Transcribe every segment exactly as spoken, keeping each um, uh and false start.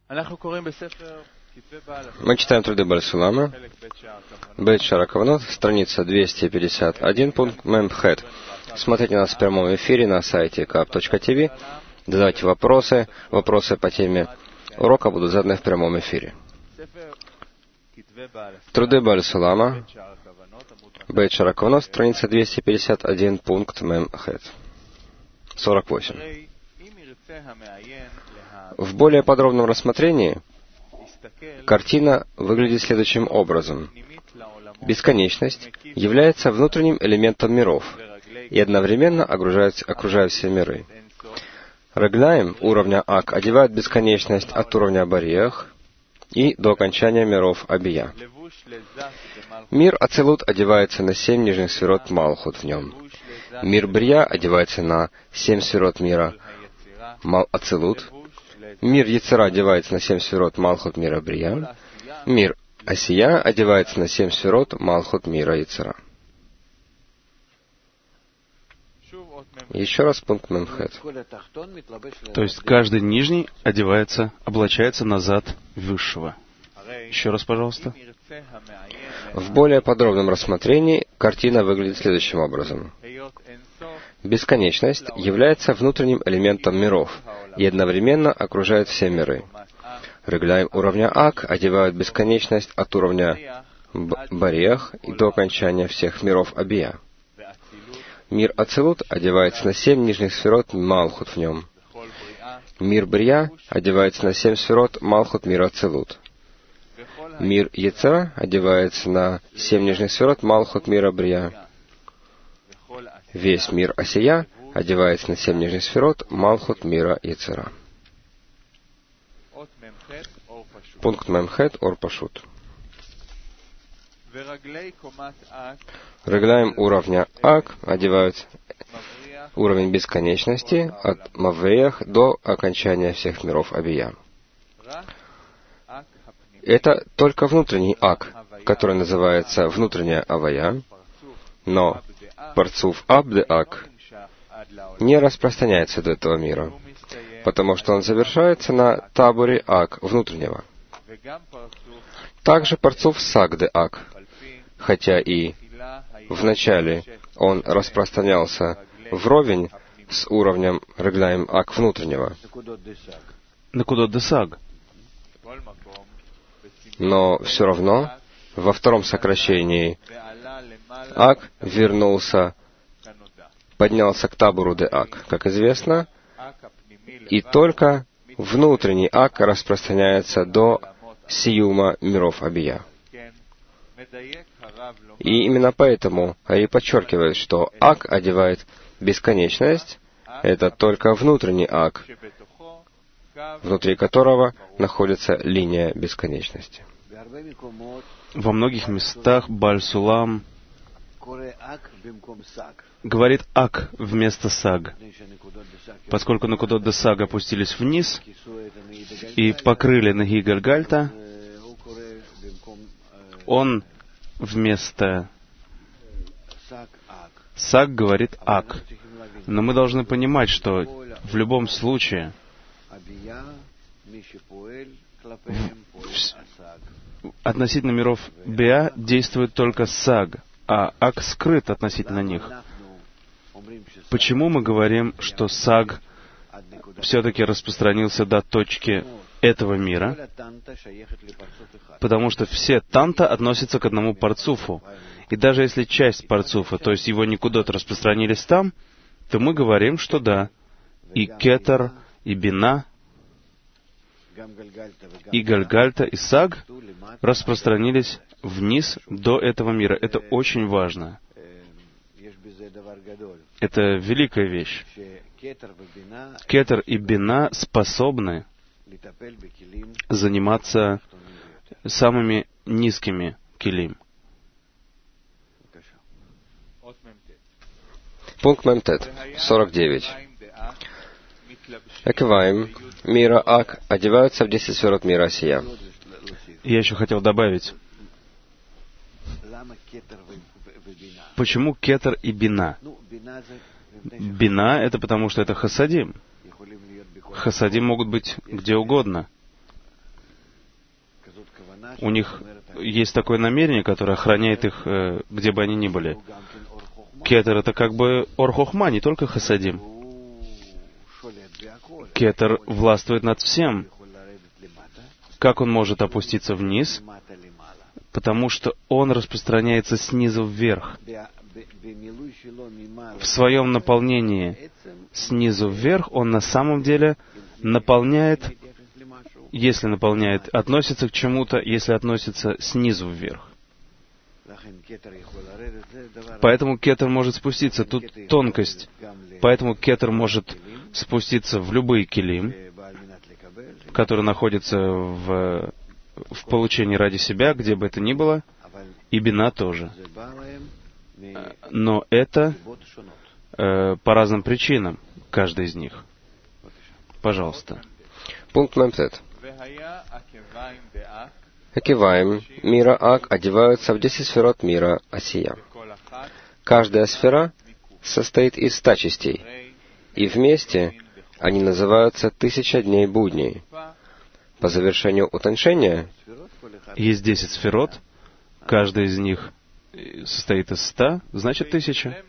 Мы читаем труды Бааль Сулама, Бейт Шаар ха-Каванот, страница двести пятьдесят один, пункт Мемхет. Смотрите нас в прямом эфире на сайте кап точка ти ви. Задавайте вопросы. Вопросы по теме урока будут заданы в прямом эфире. Труды Бааль Сулама, Бейт Шаар ха-Каванот, страница двести пятьдесят один, пункт Мемхет. сорок восемь. В более подробном рассмотрении картина выглядит следующим образом. Бесконечность является внутренним элементом миров и одновременно окружает, окружает все миры. Регляем уровня Ак одевают бесконечность от уровня Бариях и до окончания миров Абия. Мир Ацилут одевается на семь нижних сферот Малхут в нем. Мир Брия одевается на семь сферот мира Мал Ацилут. Мир Йецера одевается на семь сферот Малхут мира Брия. Мир Асия одевается на семь сферот Малхут мира Йецера. Еще раз пункт Мемхет. То есть каждый нижний одевается, облачается назад высшего. Еще раз, пожалуйста. В более подробном рассмотрении картина выглядит следующим образом. Бесконечность является внутренним элементом миров и одновременно окружает все миры. Регляем уровня Ак одевают бесконечность от уровня Бариях и до окончания всех миров Абия. Мир Ацилут одевается на семь нижних сферот Малхут в нем. Мир Брия одевается на семь сферот Малхут мира Ацилут. Мир Йецера одевается на семь нижних сферот Малхут мира Брия. Весь мир Асия одевается на семь нижних сферот Малхут мира Йецера. Пункт Мемхет Ор Пашут. Регляем уровня Ак одевают уровень бесконечности от Мавриях до окончания всех миров Абия. Это только внутренний Ак, который называется внутренняя Авая, но Парцуф Абде Ак не распространяется до этого мира, потому что он завершается на табуре Ак внутреннего. Также Парцуф Сагде Ак, хотя и вначале он распространялся вровень с уровнем Регляем Ак внутреннего. Накудот де Саг. Но все равно во втором сокращении Ак вернулся, поднялся к табуру де Ак, как известно, и только внутренний Ак распространяется до сиюма миров Абия. И именно поэтому Ари подчеркивает, что Ак одевает бесконечность, это только внутренний Ак, внутри которого находится линия бесконечности. Во многих местах Бааль Сулам говорит Ак вместо Саг, поскольку Накудот де Саг опустились вниз и покрыли ноги Гальгальта, он вместо Саг говорит Ак. Но мы должны понимать, что в любом случае относительно миров Биа действует только Саг, а Ак скрыт относительно них. Почему мы говорим, что Саг все-таки распространился до точки этого мира? Потому что все танта относятся к одному парцуфу. И даже если часть парцуфа, то есть его никудот, распространились там, то мы говорим, что да, и кетер, и бина, и Гальгальта, и Саг распространились вниз до этого мира. Это очень важно. Это великая вещь. Кетер и бина способны заниматься самыми низкими килим. Пункт Мемтет, сорок девять. Экваим мира Ак одеваются в десять сферот мира Асия. Я еще хотел добавить, почему кетер и бина? Бина — это потому, что это хасадим. Хасадим могут быть где угодно. у них есть такое намерение, которое охраняет их, э, где бы они ни были. Кетер — это как бы ор хохма, не только хасадим. Кетер властвует над всем. Как он может опуститься вниз? Потому что он распространяется снизу вверх. В своем наполнении снизу вверх он на самом деле наполняет, если наполняет, относится к чему-то, если относится снизу вверх. Поэтому кетер может спуститься. Тут тонкость. Поэтому кетер может спуститься в любые келим, которые находятся в, в получении ради себя, где бы это ни было, и бина тоже. Но это э, по разным причинам, каждый из них. Пожалуйста. Пункт Мемтет. Акиваим мира Ак одеваются в десять сферот мира Асия. Каждая сфера состоит из ста частей, и вместе они называются тысяча дней будней. По завершению утончения есть десять сферот, каждая из них состоит из ста, значит тысяча.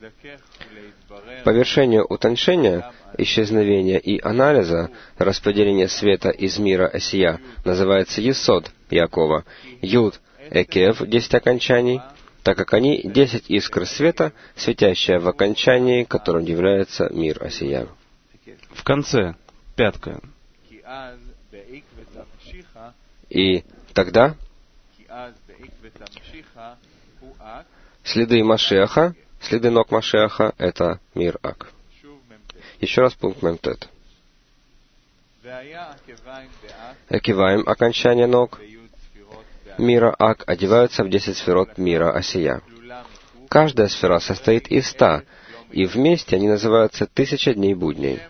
По вершению утончения, исчезновения и анализа, распределение света из мира Асия называется Есод Якова, Юд Экев, десять окончаний, так как они десять искр света, светящие в окончании, которым является мир Асия. В конце, пятка. И тогда следы Машиаха, следы ног Машиаха — это мир Ак. Еще раз пункт Мемтет. Акиваим, окончание ног мира Ак, одеваются в десять сферот мира Асия. Каждая сфера состоит из ста, и вместе они называются тысяча дней будней.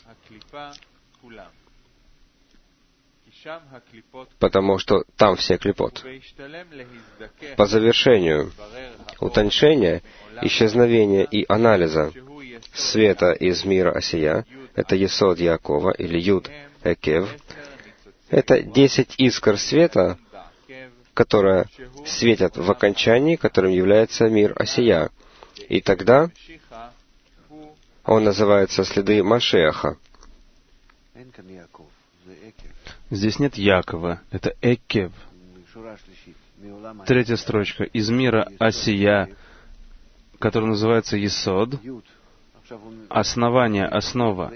Потому что там все клипот. По завершению утончения, исчезновения и анализа света из мира Асия, это Есод Якова или Юд Экев, это десять искр света, которые светят в окончании, которым является мир Асия. И тогда он называется следы Машиаха. Здесь нет Якова, это Экев. Третья строчка. Из мира Асия, который называется Есод, основание, основа.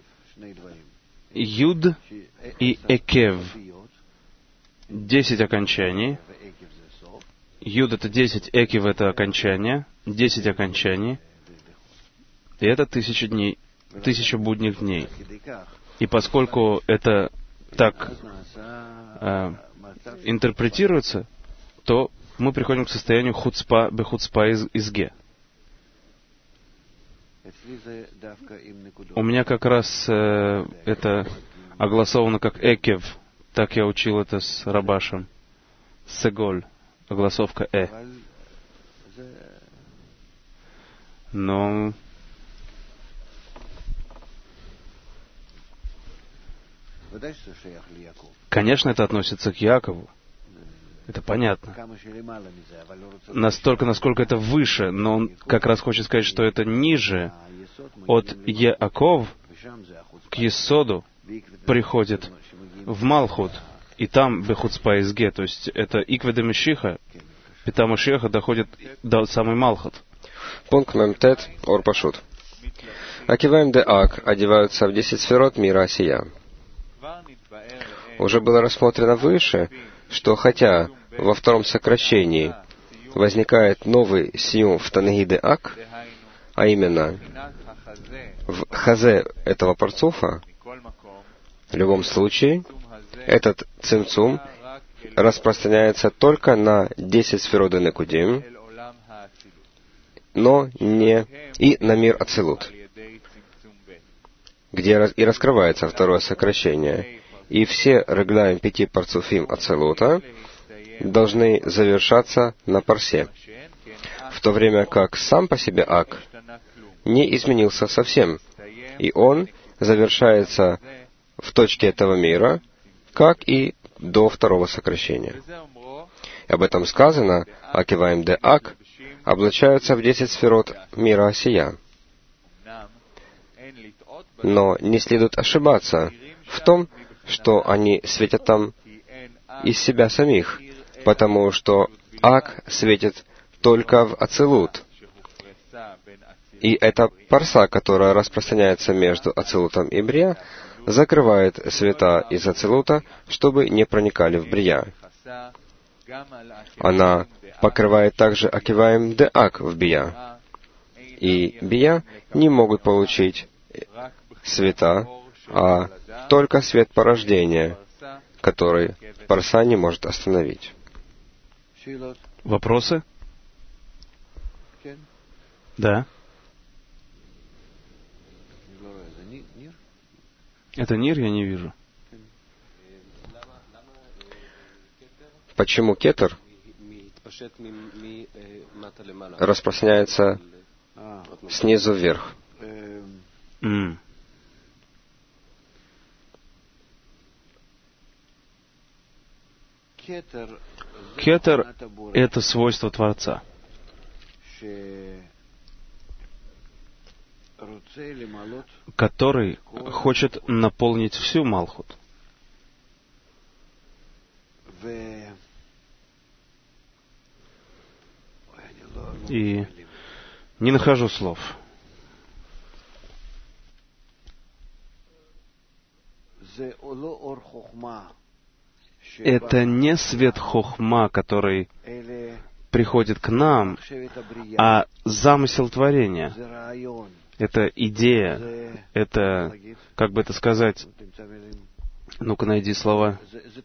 Юд и Экев. Десять окончаний. Юд — это десять, Экев — это окончание. Десять окончаний. И это тысяча дней, тысяча будних дней. И поскольку это так э, интерпретируется, то мы приходим к состоянию хуцпа бехуцпа из, изге. У меня как раз э, это огласовано как Экев. Так я учил это с Рабашем. Сеголь. Огласовка Э. Но... Конечно, это относится к Якову. Это понятно. Настолько, насколько это выше, но он как раз хочет сказать, что это ниже. От Яаков к Есоду приходит в Малхут, и там Бехуцпа Изге, то есть это Икведа Мешиха, Пита Машиаха доходит до самой Малхут. Пункт Мемтет, Ор Пашут. Акиваим де Ак одеваются в десять сферот мира Асия. Уже было рассмотрено выше, что хотя во втором сокращении возникает новый сиюм в Танеги де Ак, а именно в хазе этого парцуфа, в любом случае, этот цимцум распространяется только на десять сферот Некудим, но не и на мир Ацилут, где и раскрывается второе сокращение. И все регляем пяти парцуфим Ацилута должны завершаться на парсе, в то время как сам по себе Ак не изменился совсем, и он завершается в точке этого мира, как и до второго сокращения. И об этом сказано, Акиваим де Ак облачаются в десять сферот мира Осия. Но не следует ошибаться в том, что они светят там из себя самих, потому что Ак светит только в Ацилут. И эта парса, которая распространяется между Ацилутом и Брия, закрывает света из Ацилута, чтобы не проникали в Брия. Она покрывает также Акиваим де Ак в Бия. И Бия не могут получить света, а только свет порождения, который парса не может остановить. Вопросы? Да. Это Нир, я не вижу. Почему кетер распространяется снизу вверх? Mm. Кетер — это свойство Творца, который хочет наполнить всю Малхут. И не нахожу слов. Это не свет хохма, который приходит к нам, а замысел творения. Это идея, это, как бы это сказать, ну-ка найди слова.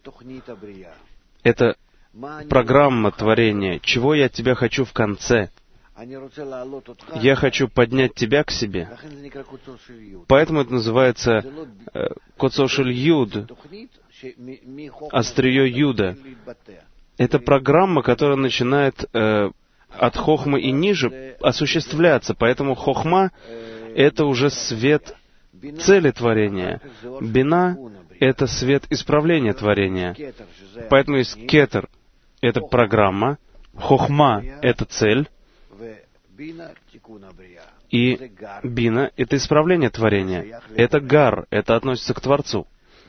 Это программа творения. Чего я от тебя хочу в конце? Я хочу поднять тебя к себе. Поэтому это называется э, Коцошель Юд, острие Юда. Это программа, которая начинает э, от хохмы и ниже осуществляться. Поэтому хохма — это уже свет цели творения. Бина — это свет исправления творения. Поэтому есть кетер — это программа, хохма — это цель, и бина — это исправление творения. Это гар, это относится к Творцу.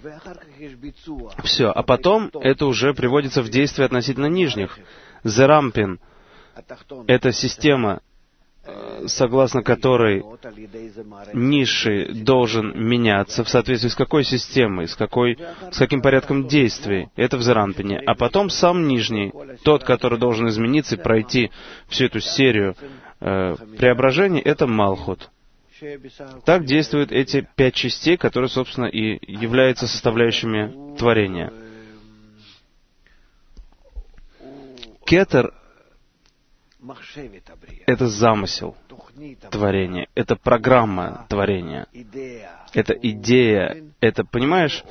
Все, а потом это уже приводится в действие относительно нижних. Зерампин — это система, согласно которой низший должен меняться в соответствии с какой системой, с, какой, с каким порядком действий. Это в Зерампине. А потом сам нижний, тот, который должен измениться и пройти всю эту серию э, преображений, это Малхут. Так действуют эти пять частей, которые, собственно, и являются составляющими творения. Кетер — это замысел творения, это программа творения, это идея, это, понимаешь,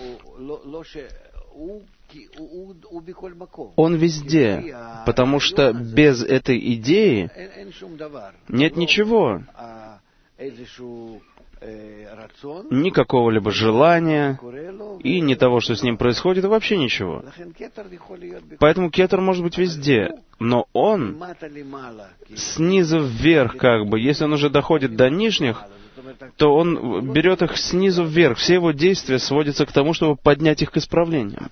он везде, потому что без этой идеи нет ничего, никакого либо желания, и ни того, что с ним происходит, и вообще ничего. Поэтому кетер может быть везде, но он снизу вверх, как бы, если он уже доходит до нижних, то он берет их снизу вверх. Все его действия сводятся к тому, чтобы поднять их к исправлению.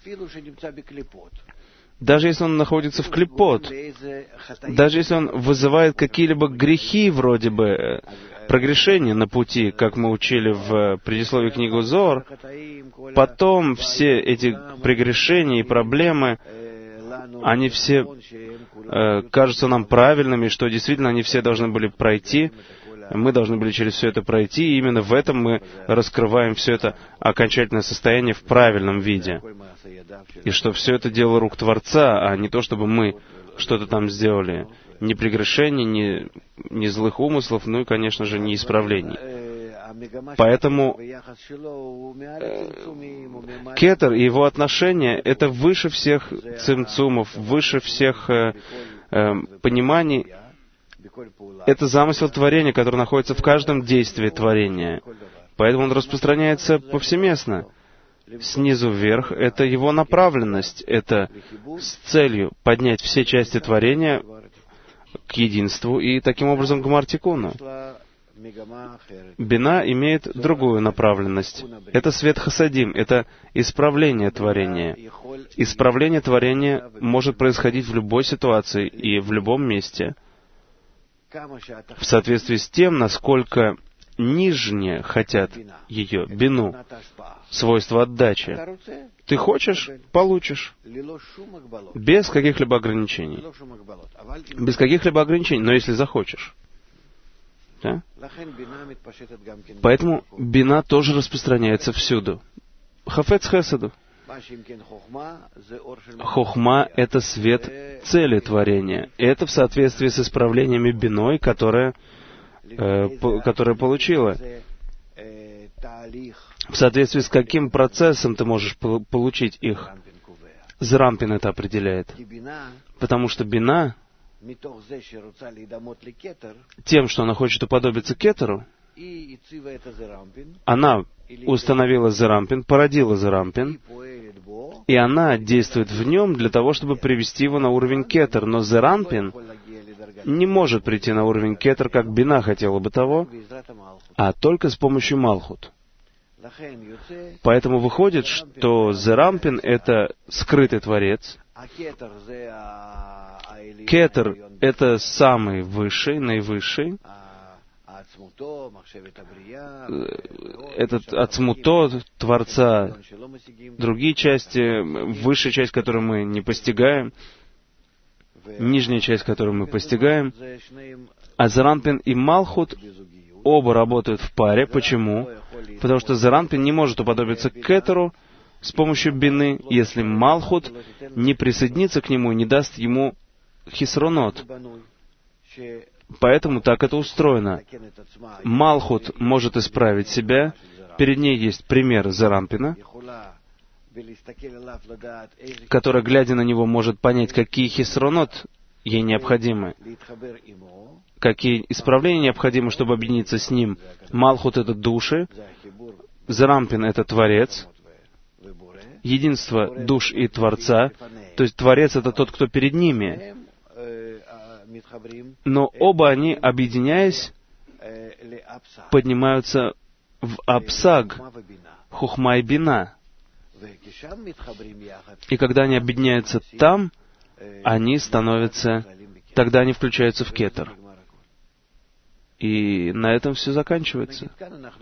Даже если он находится в клипот, даже если он вызывает какие-либо грехи, вроде бы, прогрешения на пути, как мы учили в предисловии книги Зоар, потом все эти прегрешения и проблемы, они все э, кажутся нам правильными, что действительно они все должны были пройти, мы должны были через все это пройти, и именно в этом мы раскрываем все это окончательное состояние в правильном виде. И что все это дело рук Творца, а не то, чтобы мы что-то там сделали. Ни прегрешений, ни, ни злых умыслов, ну и, конечно же, ни исправлений. Поэтому э, кетер и его отношения — это выше всех цимцумов, выше всех э, э, пониманий. Это замысел творения, который находится в каждом действии творения. Поэтому он распространяется повсеместно. снизу вверх — это его направленность, это с целью поднять все части творения к единству и таким образом к Гмар-тикуну. Бина имеет другую направленность. Это свет хасадим, это исправление творения. Исправление творения может происходить в любой ситуации и в любом месте, в соответствии с тем, насколько нижние хотят ее, бину, свойство отдачи. Ты хочешь — получишь. Без каких-либо ограничений. Без каких-либо ограничений, но если захочешь. Да? Поэтому бина тоже распространяется всюду. Хафец хесаду. Хохма — это свет цели творения. Это в соответствии с исправлениями биной, которое, э, по, которое получила. В соответствии с каким процессом ты можешь по- получить их. Зерампин это определяет. Потому что бина, тем, что она хочет уподобиться кетеру, она установила зерампин, породила зерампин, и она действует в нем для того, чтобы привести его на уровень кетер. Но зерампин не может прийти на уровень кетер, как бина хотела бы того, а только с помощью малхут. Поэтому выходит, что зерампин — это скрытый творец, кетер — это самый высший, наивысший, этот ацмуто, Творца, другие части, высшая часть, которую мы не постигаем, нижняя часть, которую мы постигаем, а Зерампин и Малхут оба работают в паре. Почему? Потому что Зерампин не может уподобиться Кетеру с помощью бины, если Малхут не присоединится к нему и не даст ему хисронот. Поэтому так это устроено. Малхут может исправить себя, перед ней есть пример Зерампина, который, глядя на него, может понять, какие хисронот ей необходимы, какие исправления необходимы, чтобы объединиться с ним. Малхут — это души, Зерампин — это Творец, единство душ и Творца, то есть Творец — это тот, кто перед ними. Но оба они, объединяясь, поднимаются в Апсаг, Хухма и Бина. И когда они объединяются там, они становятся, тогда они включаются в Кетер. И на этом все заканчивается.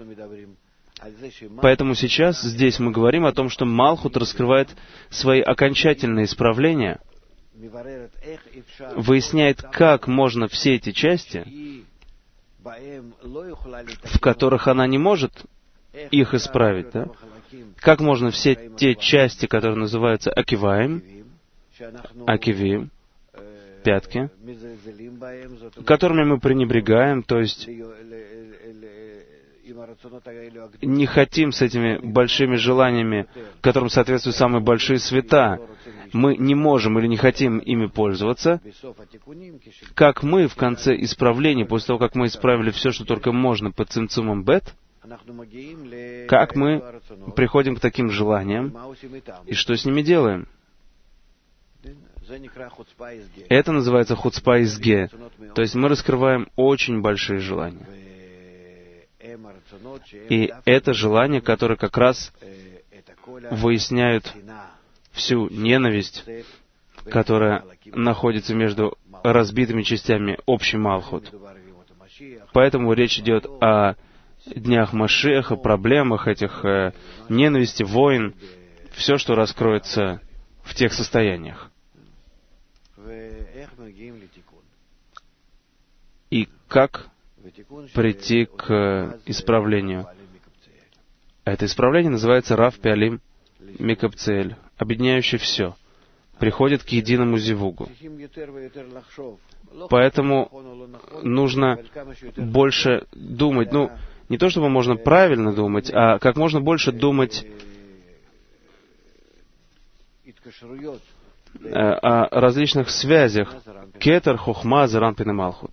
Поэтому сейчас здесь мы говорим о том, что Малхут раскрывает свои окончательные исправления, выясняет, как можно все эти части, в которых она не может их исправить, да? Как можно все те части, которые называются акиваем, акивим, пятки, которыми мы пренебрегаем, то есть не хотим с этими большими желаниями, которым соответствуют самые большие света, мы не можем или не хотим ими пользоваться, как мы в конце исправления, после того, как мы исправили все, что только можно под цимцумом бет, как мы приходим к таким желаниям, и что с ними делаем? Это называется хуцпа изге, то есть мы раскрываем очень большие желания. И это желания, которые как раз выясняют всю ненависть, которая находится между разбитыми частями общей Малхут. Поэтому речь идет о днях Машиаха, проблемах этих э, ненависти, войн, все, что раскроется в тех состояниях. И как прийти к исправлению? Это исправление называется Рав Пиалим Микапцель, объединяющий все, приходит к единому зивугу. Поэтому нужно больше думать, ну, не то чтобы можно правильно думать, а как можно больше думать о различных связях Кетер, Хохма, Зерампин и Малхут.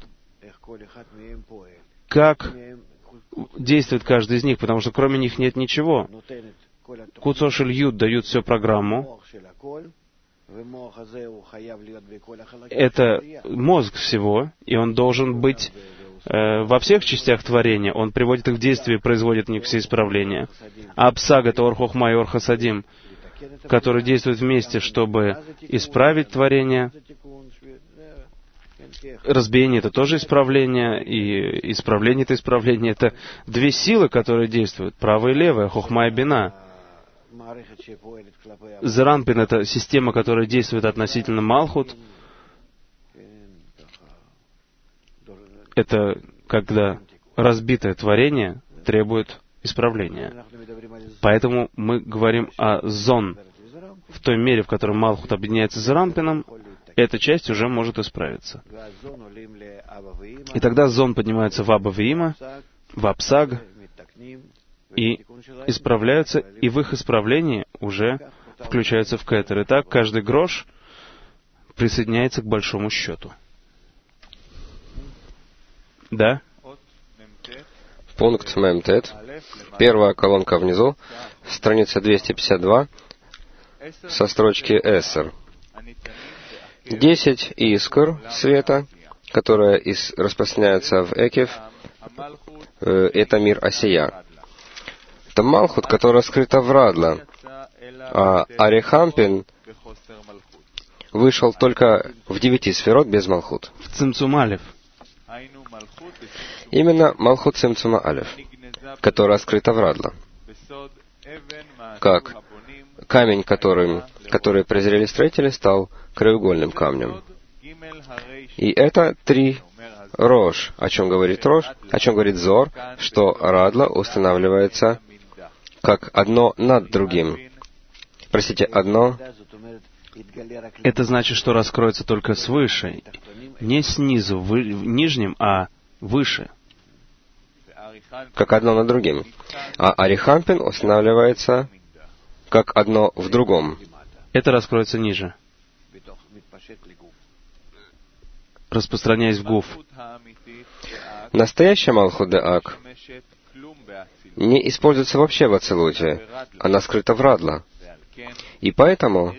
Как действует каждый из них, потому что кроме них нет ничего. Куцошель Юд дают всю программу. Это мозг всего, и он должен быть э, во всех частях творения. Он приводит их в действие и производит в них все исправления. А Псаг — это Ор Хохма и Ор Хасадим, которые действуют вместе, чтобы исправить творение. Разбиение — это тоже исправление, и исправление — это исправление. Это две силы, которые действуют, правая и левая, Хохма и Бина. Зеранпин — это система, которая действует относительно Малхут. Это когда разбитое творение требует исправления. Поэтому мы говорим о зон. В той мере, в которой Малхут объединяется с Зеранпином, эта часть уже может исправиться. И тогда зон поднимается в Аба Виима, в Апсаг, и исправляются, и в их исправлении уже включаются в кетер. И так каждый грош присоединяется к большому счету. Да? Пункт Мемтет. Первая колонка внизу, страница двести пятьдесят два, со строчки Эссер. Десять искр света, которые из, распространяются в Экев, э, это мир Осия. Это Малхут, которая скрыта в Радла, а Арихампин вышел только в девяти сферот без Малхут. В Цимцум Алеф. Именно Малхут Цимцума Алеф, которая скрыта в Радла. Как камень, которым, который презрели строители, стал краеугольным камнем. И это три Рош. О чем говорит Рош? О чем говорит Зор? Что Радла устанавливается как одно над другим. Простите, одно... Это значит, что раскроется только свыше. Не снизу, в нижнем, а выше. Как одно над другим. А Арихампин устанавливается как одно в другом. Это раскроется ниже, распространяясь в гуф. Настоящая Малхут де Ак не используется вообще в Ацилуте. Она скрыта в Радла. И поэтому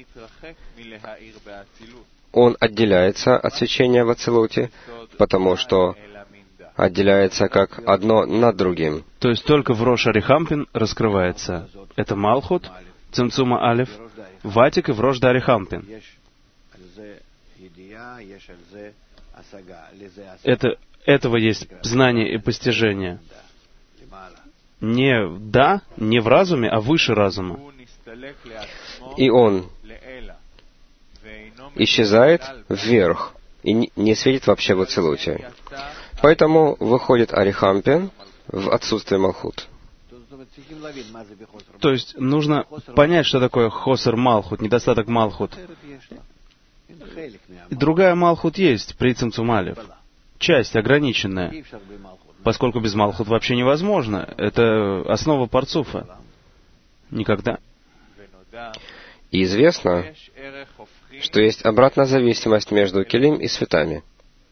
он отделяется от свечения в Ацилуте, потому что отделяется как одно над другим. То есть только в Рош Арихампин раскрывается. Это Малхут, Цимцума Алеф, Ватик и в Рош Дарихампин. Это, этого есть знание и постижение. Не да, не в разуме, а выше разума. И он исчезает вверх и не светит вообще в Ацилуте. Поэтому выходит Арихампин в отсутствие Малхут. То есть нужно понять, что такое Хосер Малхут, недостаток Малхут. И другая Малхут есть при Цимцум Алеф. Часть ограниченная. Поскольку без Малхут вообще невозможно. Это основа парцуфа. Никогда. И известно, что есть обратная зависимость между келим и светами.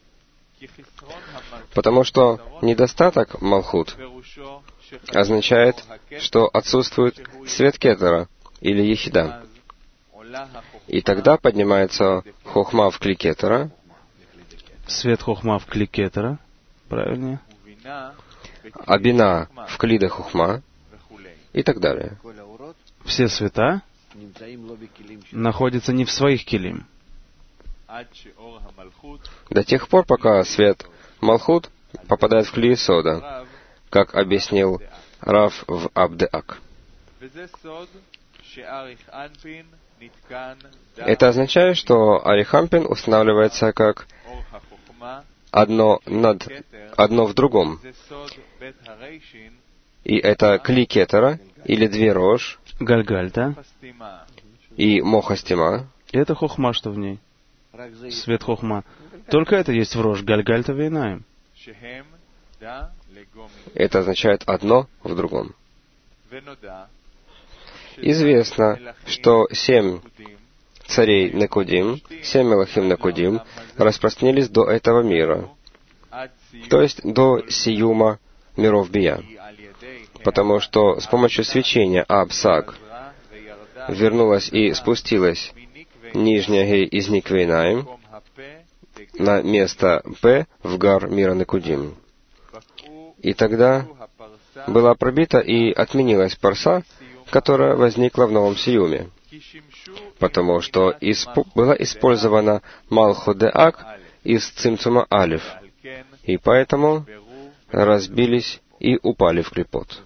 Потому что недостаток Малхут означает, что отсутствует свет кетера или ехида. И тогда поднимается хохма в кли кетера. Свет хохма в кли кетера. Правильнее. А бина в кли де хохма. И так далее. Все света находятся не в своих келим. До тех пор, пока свет Малхут попадает в кли Сода, как объяснил Рав в Абде-Ак. Это означает, что Арихампин устанавливается как одно над одно в другом. И это кли кетера, или две рож, Гальгальта и мохастима. Это хохма, что в ней. Свет хохма. Только это есть в рож Гальгальта Вейнаем. Это означает одно в другом. Известно, что семь царей Некудим, семь Мелахим Некудим распространились до этого мира, то есть до сиюма миров Бия. потому что с помощью свечения Аб-Саг вернулась и спустилась нижняя Гей из Никвейнаим на место П в Гар Мира Некудим. И тогда была пробита и отменилась парса, которая возникла в Новом Сиюме, потому что исп... была использована Малхут де Ак из Цимцума Алиф, и поэтому разбились и упали в клипот.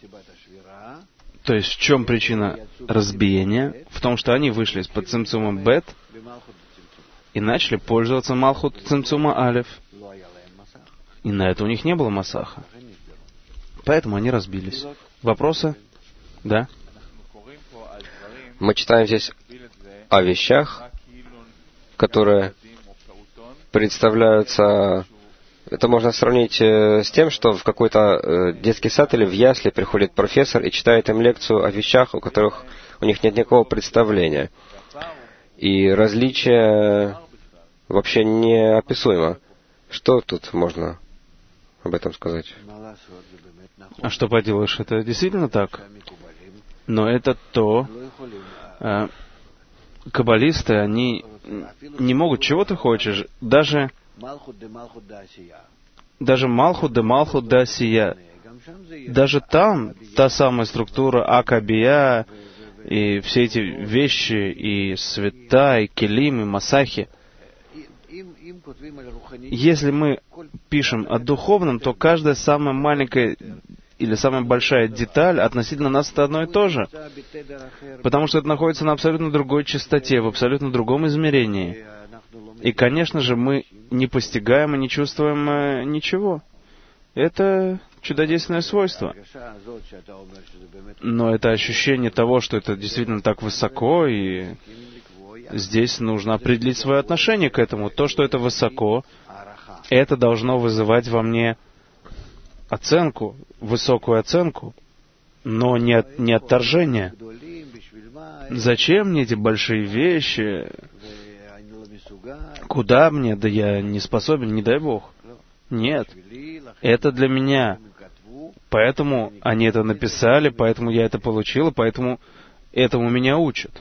То есть в чем причина разбиения? В том, что они вышли из-под Цимцума Бет и начали пользоваться Малхут Цимцума Алиф. И на это у них не было масаха. Поэтому они разбились. Вопросы? Да? Мы читаем здесь о вещах, которые представляются... Это можно сравнить с тем, что в какой-то детский сад или в ясли приходит профессор и читает им лекцию о вещах, у которых у них нет никакого представления. И различие вообще неописуемо. Что тут можно об этом сказать? А что поделаешь, это действительно так. Но это то... Э, каббалисты, они не могут, чего ты хочешь, даже... Даже Малхут де Малхут де Асия. Даже там та самая структура Акабия и все эти вещи, и света, и келим, и масахи. Если мы пишем о духовном, то каждая самая маленькая или самая большая деталь относительно нас это одно и то же. Потому что это находится на абсолютно другой частоте, в абсолютно другом измерении. И, конечно же, мы не постигаем и не чувствуем э, ничего. Это чудодейственное свойство. Но это ощущение того, что это действительно так высоко, и здесь нужно определить свое отношение к этому. То, что это высоко, это должно вызывать во мне оценку, высокую оценку, но не, от, не отторжение. Зачем мне эти большие вещи? Куда мне? Да я не способен, не дай Бог. Нет. Это для меня. Поэтому они это написали, поэтому я это получил, и поэтому этому меня учат.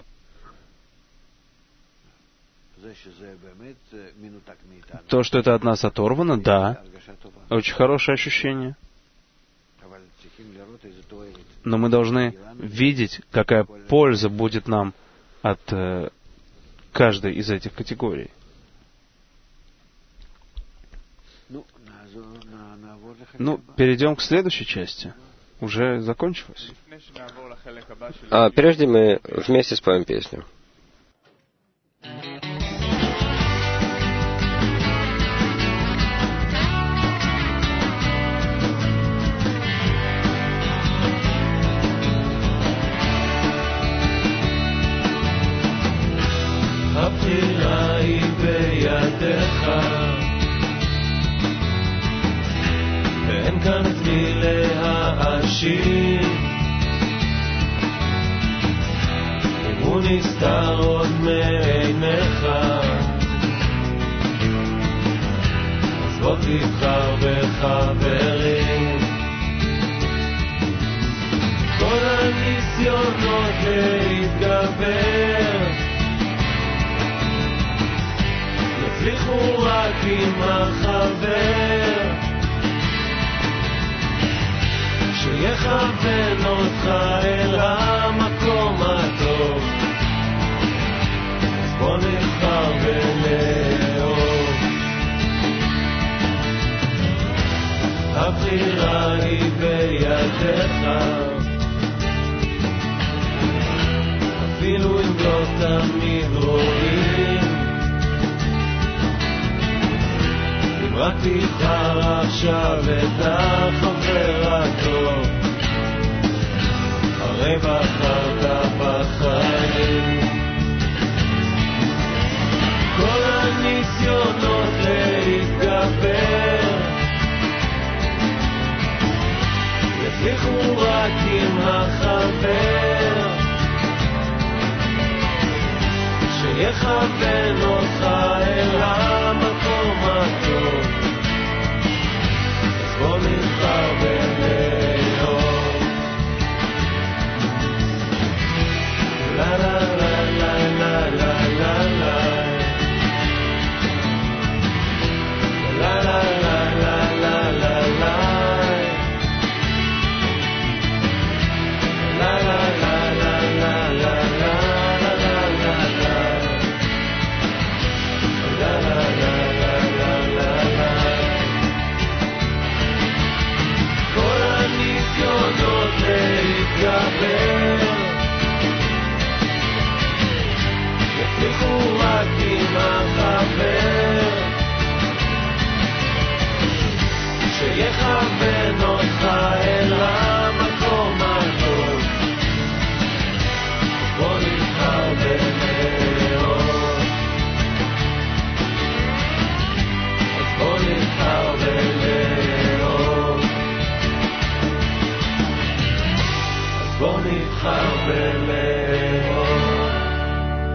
То, что это от нас оторвано, да. Очень хорошее ощущение. Но мы должны видеть, какая польза будет нам от э, каждой из этих категорий. Ну, перейдем к следующей части. Уже закончилось. А прежде мы вместе споем песню. הבחירה היא בידיך ואין כאן את מי להאשים אם הוא נסתר עוד מעיניך אז בוא תבחר בחברים כל הניסיונות להתגבר יצליחו רק עם החבר שיכוון אותך אל המקום הטוב אז בוא נבחר ולאהוב הבחירה היא בידיך אפילו אם לא תמיד רואים רק תבחר עכשיו את החבר הטוב הרי בחרת בחיים כל הניסיונות להתגבר יצליחו רק עם החבר שיכוון אותך אל המקום הטוב אז בוא נבחר